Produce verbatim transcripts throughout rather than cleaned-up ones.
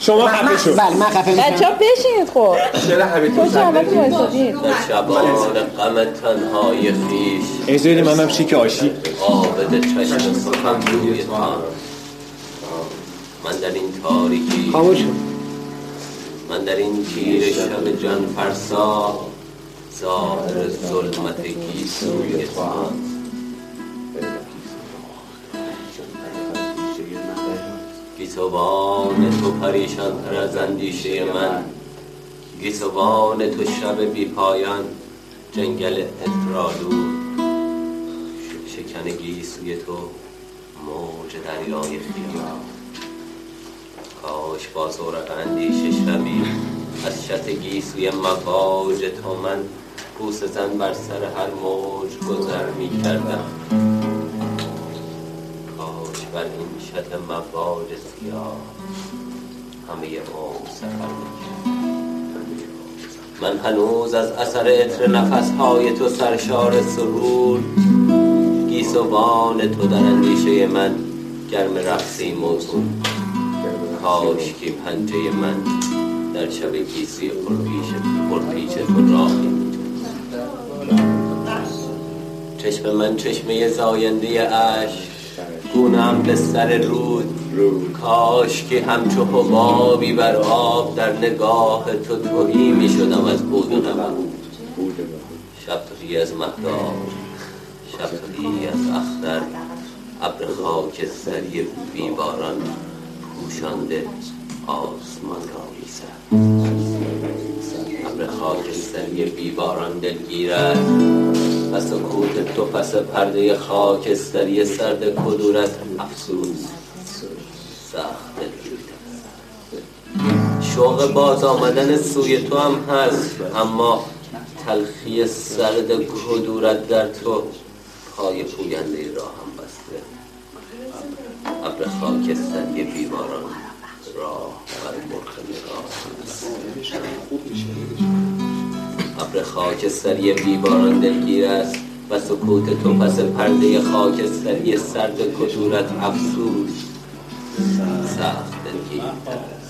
شما خفه شو. بله من خفه میشم. بچه‌ها بشینید خب. چرا حبیبتون کجا آمدید وایسادید؟ در شبان غم تنهای خویش اجازه منم شیک آشی آبد چشم سخن روی تان. من در این تاریکی خاموش من در این تیر شب جان فرسا ظاهر ظلمت گیسوی تان. گیسوان تو پریشان تر از اندیشه من، گیسوان تو شب بی پایان جنگل اطرالو، شکن گیسوی تو موج دریای خیال. کاش با زورق اندیشه شبی از شط گیسوی مواج تو من بوس زن بر سر هر موج گذر می کردم. کاش بر این شط مواج سیاه همه عمر سفر می کردم. من هنوز از اثر عطر نفسهای تو سرشار سرور، گیسوان تو در اندیشه من گرم رقصی موضوع. کاش که پنجه من در شب گیسوی پرپیچ پرپیچ تو راهی چشم من چشمه زاینده اشک، گونه‌ام به سر رود. کاش که همچو حبابی بر آب در نگاه تو تهی می شدم از بود و نبود. شب تهی از مهتاب، شب تهی از اختر، ابر خاکستری بیباران پوشانده آسمان را می‌سر. ابر خاکستری بیباران دلگیر است و سکوت تو پس پرده خاکستری سرد کدورت افسوس سخت دلگیر است. شوق باز آمدن سوی تو هم هست، اما تلخی سرد کدورت در تو پای پوینده راه هم بسته. ابر خاکستری بیماران راه بر مرغ نگاه. ابر خاکستری بیماران دلگیر است و سکوت تو پس پرده خاکستری سرد کدورت افسوس سخت دلگیر است.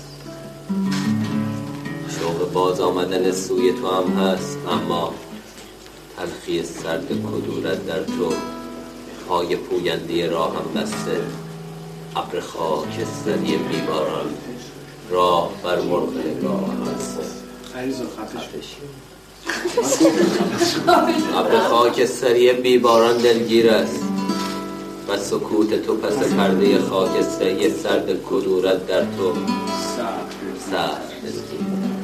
شوق باز آمدن سوی تو هم هست، اما تلخی سرد کدورت در تو پای پوینده راه هم بسته. ابر خاکستری بیماران راه بر مرغ نگاه است. ابر خاکستری بیماران دلگیر است و سکوت تو پس پرده خاکستری سرد کدورت در تو سخت دلگیر.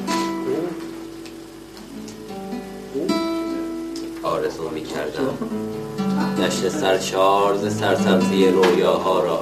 آرزو می کردم دشت سرشار ز سرسبزی رویاها را.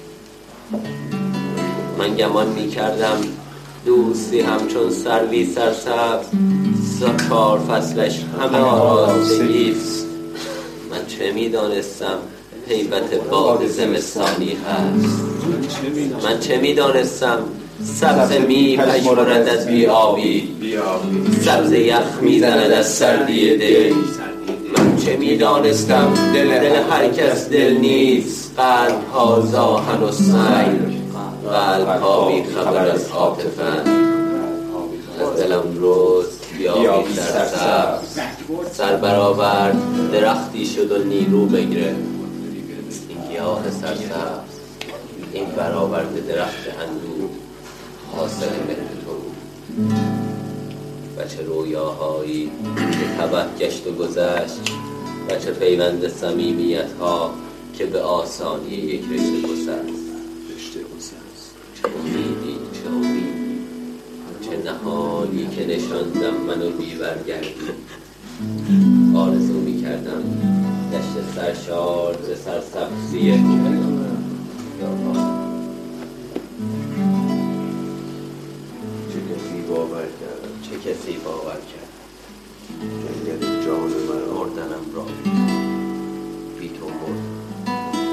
من گمان می کردم دوستی همچون سروی سرسبز چهار فصلش همه آراستگیست. من چه می دانستم هیبت باد زمستانی هست. من چه می دانستم سبز می پژمرد از بی آبی، سبز یخ می زند از سردی دل. من چه می دانستم دل هر کس دل نیست، قلب ها زاهن و سنگ، قلب ها بی خبر از عاطفه‌اند. از دلم روز گیاهی سرسبز سر برآورد، درختی شد و نیرو بگرفت. این گیاه سرسبز، این برآورده درخت اندوه حاصل مهر تو بود. و چه رویاهایی که تبه گشت و گذشت، و چه پیوند صمیمیت ها که به آسانی یک رشته گسست. چه امیدی چه امیدی چه نهانی که نشاندم منو بی‌برگردی. آرزو می کردم دشت سرشار ز سرسبزی چه کسی باور کرد جنگل جان من مردنم را بی تو مرد.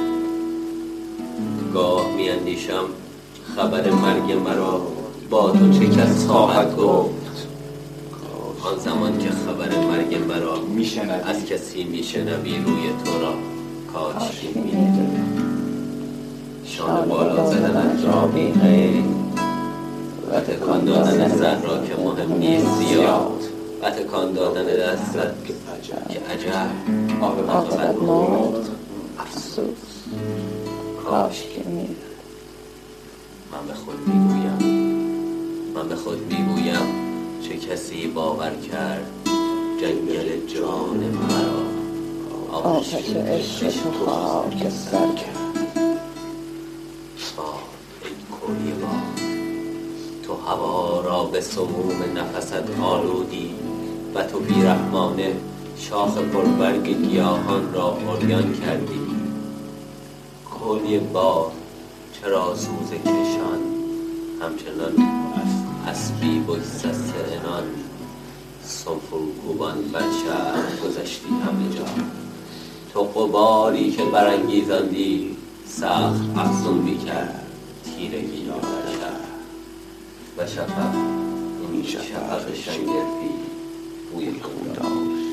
گاه می اندیشم خبر مرگ مرا با تو چه کس خواهد گفت. آن زمان که خبر مرگ مرا از کسی می شنوی روی تو را کاش که می دیدم. شانه بالا زدنت را بی خیر و و تکان دادن سر را که مهم نیست زیاد، و تکان دادن دستت که عجب عاقبت مرد افسوس کاش که میرم. من به خود میگویم من به خود میگویم چه کسی باور کرد جنگل جان مرا آتش عشق تو خاک سر کرد. باد ای کوی باد، تو هوا را به سموم نفست آلودی و تو بیرحمانه شاخ پربرگ گیاهان را عریان کردی. کوی باد چرا سوز کشان همچنان اسبی بگسسته عنان سنفرگوبان بر شهر گذشتی همه جا. تو غباری که برانگیزاندی سخت افزون می‌کرد تیرگی را در شهر و شفق این شفق شنگرفی بوی خون داشت.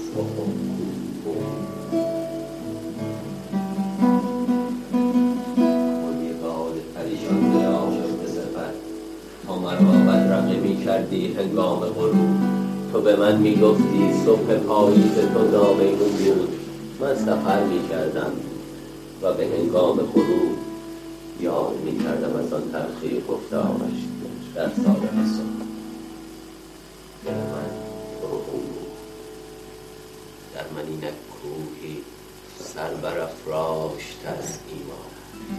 پریشان عاشق به صفت تا مرا بدرقه می کردی هنگام غروب. تو به من می گفتی صبح پاییز تو نامیمون بود. من سفر می کردم و به هنگام غروب یاد می کردم از آن تلخی گفتارش در سابق صبح. دل من پرخون بود، در من اینک کوهی سر برافراشت از ایمان.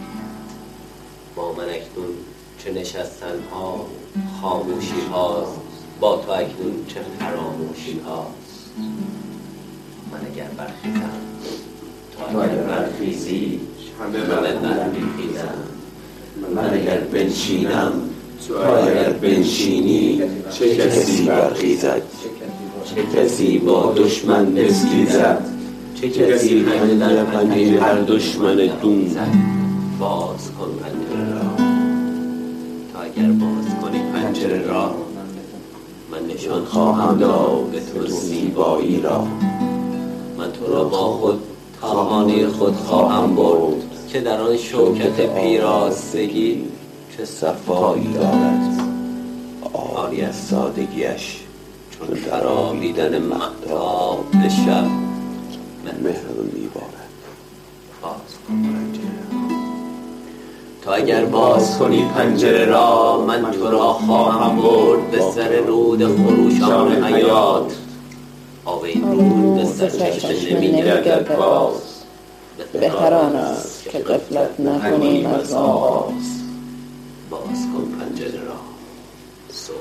با من اکنون چه نشستن ها خاموشی هاست، با تو اکنون چه فراموشی هاست. من اگر برخیزم تو اگر برخیزی همه من برمیخیزم. من اگر بنشینم تو اگر بنشینی چه کسی برخیزد، چه کسی با دشمن بستیزد، چه کسی در پنجه هر دشمن دون زد. باز کن پنجره را، تا اگر باز کنی پنجره را من نشان خواهم داد به تو زیبایی را. من تو را با خود تا خانه خود خواهم برد که در آن شوکت پیراستگی چه صفایی دارد، عاری از سادگیش چون خرابیدن مهتاب به شب مهر میبارد. باز کن پنجره را، تا اگر باز کنی پنجره را من تو را خواهم برد به سر رود خروشان حیات. آب این رود به سر چشمه نمیگردد باز، بهتر آن است که غفلت نکنیم از آغاز. باز کن پنجره را صبح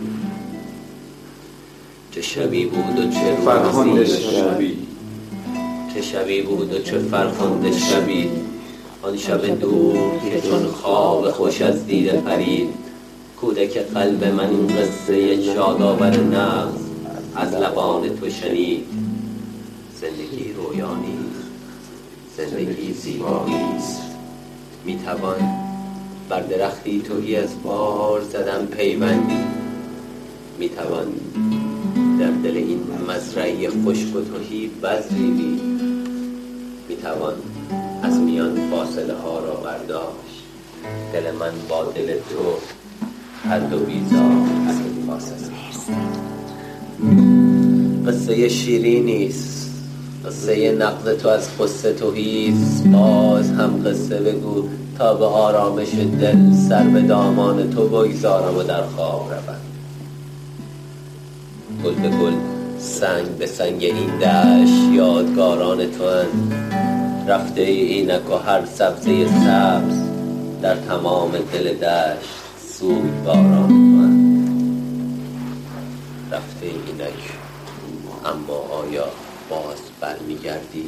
چه شبی بود و چه فرخنده روزی، شبی چه شبی بود و چه فرخنده شبی. آن شب دور که چون خواب خوش از دیده پرید، کودک قلب من این قصه شادآور نغز از لبان تو شنید. زندگی رویا نیست، زندگی زیبایی است. میتوان بر درختی تهی از بار زدن پیوندی، میتوان در دل این مزرعه خشک و تهی بذری دید، میتوان از میان فاصله ها را برداشت. دل من با دل تو هر دو بیزار از این فاصله. قصه شیرینی است، قصه نقد تو از قصه توهیست. باز هم قصه بگو تا به آرامش دل سر به دامان تو بگذارم و در خواب روم. گل به گل سنگ به سنگ این دشت یادگاران تو هست. رفته اینک و هر سبزه سبز در تمام دل دشت سوگواران تو هست. رفته اینک اما آیا باز برمیگردی؟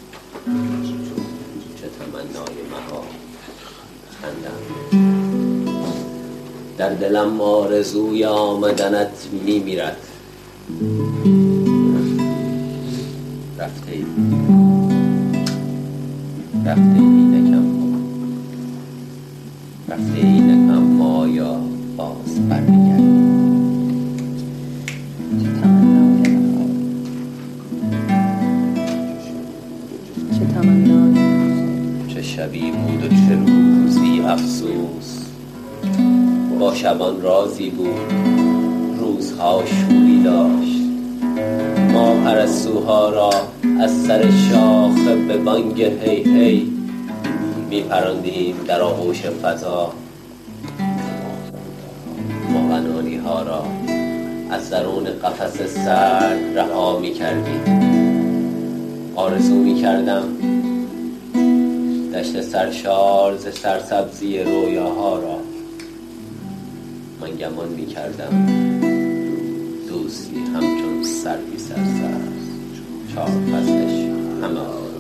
چه تمنای مها خندم، در دلم آرزوی آمدنت میمیرد. رفته ای رفته اینکم رفته اینکم آیا باز برمیگردی؟ چه تمنای چه شبی بود و چه روزی افسوس. با شبان رازی بود، روزها شوری داشت. ما پرستوها را از سر شاخه به بانگ هی هی می پراندیم در آغوش فضا. ما قناری ها را از درون قفس سرد رها می کردیم. آرزو می کردم دشت سرشار ز سرسبزی رویاها را. من گمان می کردم دوستی همچون سروی سرسبز، چهار فصلش همه آرام.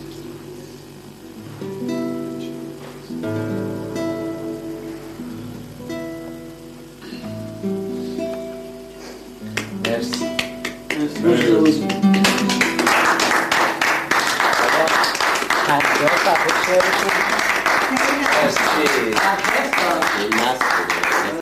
مرسی. مرسی.